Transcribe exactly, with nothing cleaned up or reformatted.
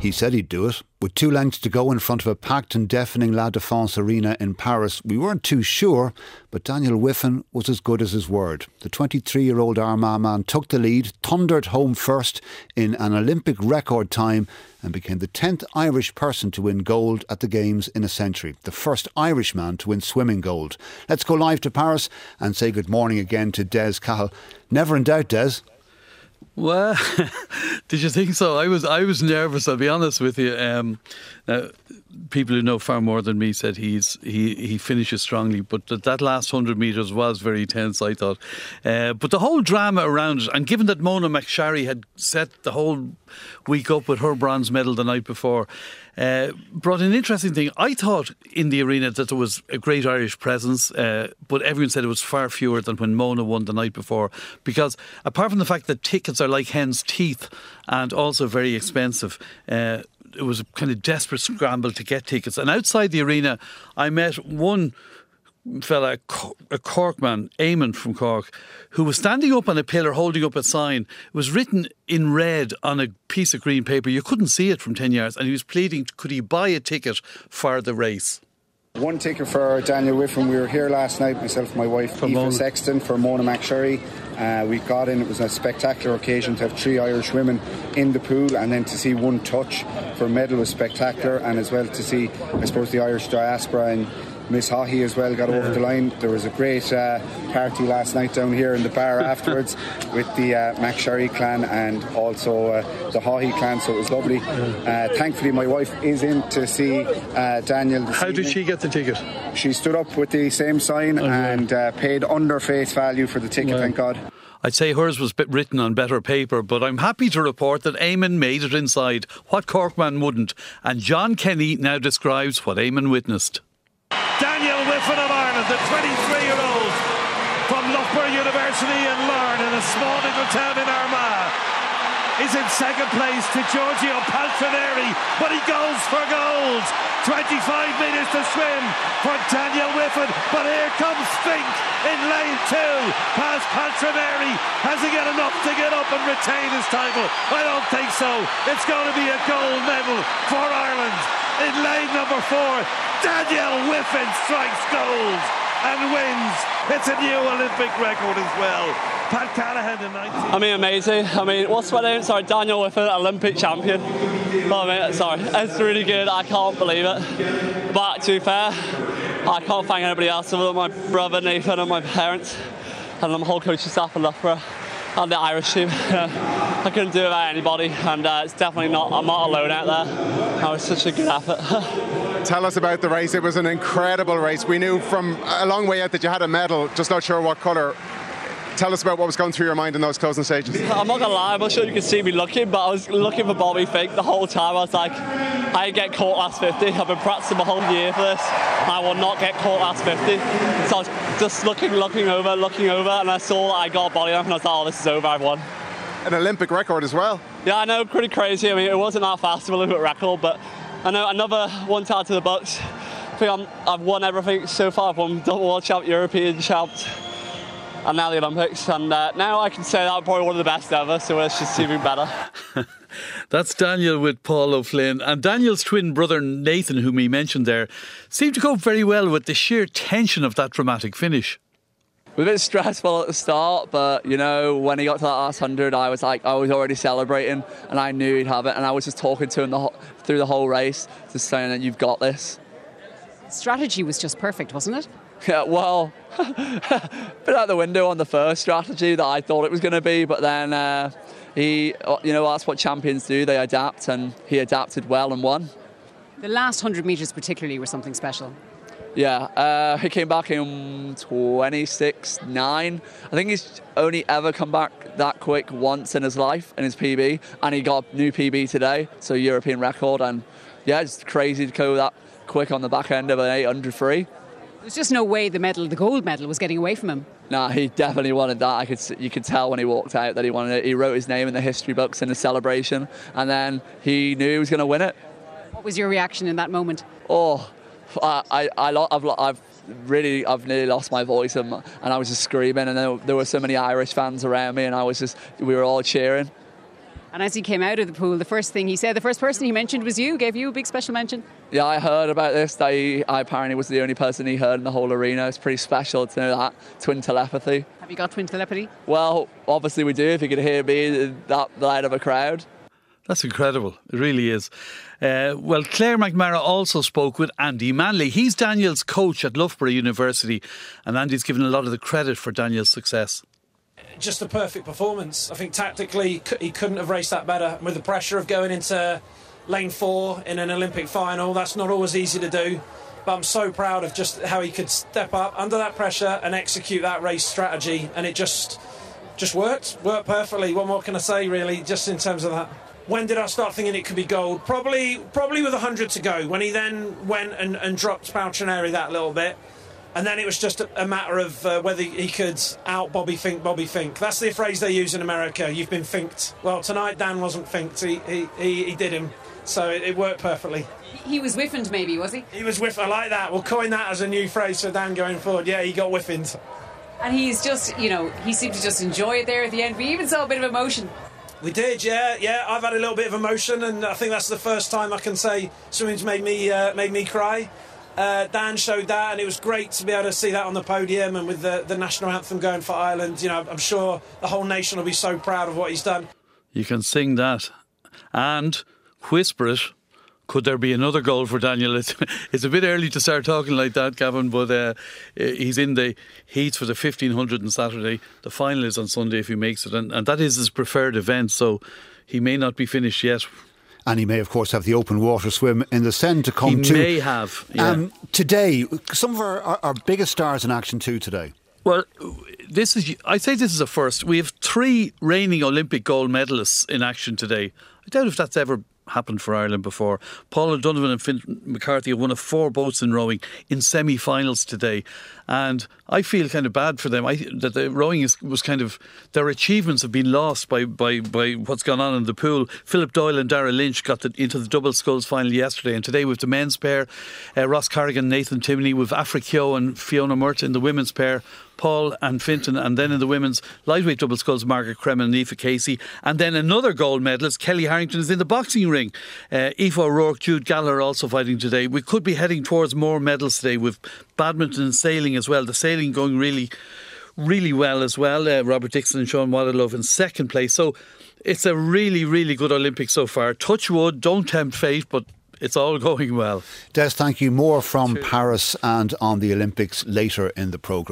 He said he'd do it. With two lengths to go in front of a packed and deafening La Défense Arena in Paris, we weren't too sure, but Daniel Wiffen was as good as his word. The twenty-three-year-old Armagh man took the lead, thundered home first in an Olympic record time and became the tenth Irish person to win gold at the Games in a century. The first Irishman to win swimming gold. Let's go live to Paris and say good morning again to Des Cahill. Never in doubt, Des. Well, did you think so? I was I was nervous, I'll be honest with you. Um, now, people who know far more than me said he's he, he finishes strongly, but that, that last one hundred metres was very tense, I thought. Uh, but the whole drama around it, and given that Mona McSharry had set the whole week up with her bronze medal the night before, uh, brought an interesting thing. I thought in the arena that there was a great Irish presence, uh, but everyone said it was far fewer than when Mona won the night before, because apart from the fact that tickets are like hen's teeth and also very expensive, uh, it was a kind of desperate scramble to get tickets. And outside the arena, I met one fella, a Cork man, Eamon from Cork, who was standing up on a pillar holding up a sign. It was written in red on a piece of green paper. You couldn't see it from ten yards. And he was pleading, could he buy a ticket for the race? One ticket for Daniel Wiffen. We were here last night, myself and my wife, for Aoife Mona. Sexton, for Mona McSharry. Uh, we got in. It was a spectacular occasion to have three Irish women in the pool, and then to see one touch for a medal was spectacular, and as well to see, I suppose, the Irish diaspora and Miss Haughey as well got over the line. There was a great uh, party last night down here in the bar afterwards with the uh, McSharry clan and also uh, the Haughey clan, so it was lovely. Uh, thankfully my wife is in to see uh, Daniel this How evening. did she get the ticket? She stood up with the same sign Oh, yeah. and uh, paid under face value for the ticket, Wow. thank God. I'd say hers was bit written on better paper, but I'm happy to report that Eamon made it inside. What Corkman wouldn't? And John Kenny now describes what Eamon witnessed. Daniel Wiffen of Ireland, the twenty-three-year-old from Loughborough University in Larne, in a small little town in Armagh, is in second place to Giorgio Paltrinieri, but he goes for gold. twenty-five metres to swim for Daniel Wiffen, but here comes Fink in lane two, past Paltrinieri. Has he got enough to get up and retain his title? I don't think so. It's going to be a gold medal for Ireland. In lane number four, Daniel Wiffen strikes gold and wins. It's a new Olympic record as well. Pat Callaghan in nineteen. I mean, amazing. I mean, what's my name? Sorry, Daniel Wiffen, Olympic champion. Oh, mate, sorry. It's really good. I can't believe it. But to be fair, I can't thank anybody else other than my brother Nathan and my parents and the whole coaching staff of Loughborough and the Irish team. I couldn't do it without anybody, and uh, it's definitely not, I'm not alone out there. That was such a good effort. Tell us about the race. It was an incredible race. We knew from a long way out that you had a medal, just not sure what colour. Tell us about what was going through your mind in those closing stages. I'm not gonna lie, I'm not sure you can see me looking, but I was looking for Bobby Fink the whole time. I was like, I ain't get caught last fifty. I've been practicing my whole year for this. I will not get caught last fifty. So I was just looking, looking over, looking over, and I saw that I got a body enough, and I was like, oh, this is over, I've won. An Olympic record as well. Yeah, I know, pretty crazy. I mean, it wasn't that fast of an Olympic record, but I know another one to add to the books. I think I'm, I've won everything so far. I've won double world champ, European champ, and now the Olympics. And uh, now I can say that I'm probably one of the best ever, so it's just even better. That's Daniel with Paul O'Flynn. And Daniel's twin brother Nathan, whom he mentioned there, seemed to cope very well with the sheer tension of that dramatic finish. It was a bit stressful at the start, but you know, when he got to that last hundred, I was like, I was already celebrating, and I knew he'd have it, and I was just talking to him the whole, through the whole race, just saying that you've got this. Strategy was just perfect, wasn't it? Yeah, well, bit out the window on the first strategy that I thought it was going to be, but then uh, he, you know, that's what champions do, they adapt, and he adapted well and won. The last one hundred metres particularly were something special. Yeah, uh, he came back in twenty-six nine. I think he's only ever come back that quick once in his life, in his P B, and he got a new P B today, so European record, and yeah, it's crazy to go that quick on the back end of an eight hundred free. There's just no way the medal, the gold medal, was getting away from him. Nah, he definitely wanted that. I could, you could tell when he walked out that he wanted it. He wrote his name in the history books in the celebration, and then he knew he was going to win it. What was your reaction in that moment? Oh, I, I, I, I've, I've really, I've nearly lost my voice, and, and I was just screaming, and there, there were so many Irish fans around me, and I was just, we were all cheering. And as he came out of the pool, the first thing he said, the first person he mentioned was you, gave you a big special mention. Yeah, I heard about this. That he, I apparently was the only person he heard in the whole arena. It's pretty special to know that. Twin telepathy. Have you got twin telepathy? Well, obviously we do, if you could hear me that loud of a crowd. That's incredible. It really is. Uh, well, Claire McNamara also spoke with Andy Manley. He's Daniel's coach at Loughborough University, and Andy's given a lot of the credit for Daniel's success. Just a perfect performance. I think tactically he couldn't have raced that better. With the pressure of going into lane four in an Olympic final, that's not always easy to do. But I'm so proud of just how he could step up under that pressure and execute that race strategy, and it just just worked, worked perfectly. What more can I say, really, just in terms of that? When did I start thinking it could be gold? Probably probably with one hundred to go, when he then went and, and dropped Paltrineri that little bit. And then it was just a, a matter of uh, whether he could out Bobby Fink, Bobby Fink. That's the phrase they use in America. You've been finked. Well, tonight Dan wasn't finked. He he, he, he did him. So it, it worked perfectly. He was whiffened, maybe, was he? He was whiff. I like that. We'll coin that as a new phrase for Dan going forward. Yeah, he got whiffened. And he's just, you know, he seemed to just enjoy it there at the end. We even saw a bit of emotion. We did, yeah, yeah. I've had a little bit of emotion, and I think that's the first time I can say swimming's made me uh, made me cry. Uh, Dan showed that, and it was great to be able to see that on the podium, and with the, the national anthem going for Ireland. You know, I'm sure the whole nation will be so proud of what he's done. You can sing that and whisper it. Could there be another goal for Daniel? It's, it's a bit early to start talking like that, Gavin, but uh, he's in the heats for the fifteen hundred on Saturday. The final is on Sunday if he makes it, and, and that is his preferred event, so he may not be finished yet. And he may, of course, have the open water swim in the Seine to come he too. He may have, yeah. Um, today, some of our, our, our biggest stars in action too today. Well, this is, I'd say this is a first. We have three reigning Olympic gold medalists in action today. I doubt if that's ever happened for Ireland before. Paul O'Donovan and Finn McCarthy have won of four boats in rowing in semi-finals today, and I feel kind of bad for them. I, that the rowing is, was kind of, their achievements have been lost by, by, by what's gone on in the pool. Philip Doyle and Dara Lynch got the, into the double sculls final yesterday, and today with the men's pair, uh, Ross Carrigan, Nathan Timoney, with Afra Keogh and Fiona Murt in the women's pair, Paul and Finton, and then in the women's lightweight double sculls, Margaret Cremen and Aoife Casey, and then another gold medalist, Kelly Harrington, is in the boxing ring. Uh, Aoife O'Rourke, Jude Gallagher also fighting today. We could be heading towards more medals today, with badminton and sailing as well. The sailing going really, really well as well. Uh, Robert Dixon and Sean Waterlove in second place. So it's a really, really good Olympics so far. Touch wood, don't tempt fate, but it's all going well. Des, thank you. More from Cheers. Paris and on the Olympics later in the programme.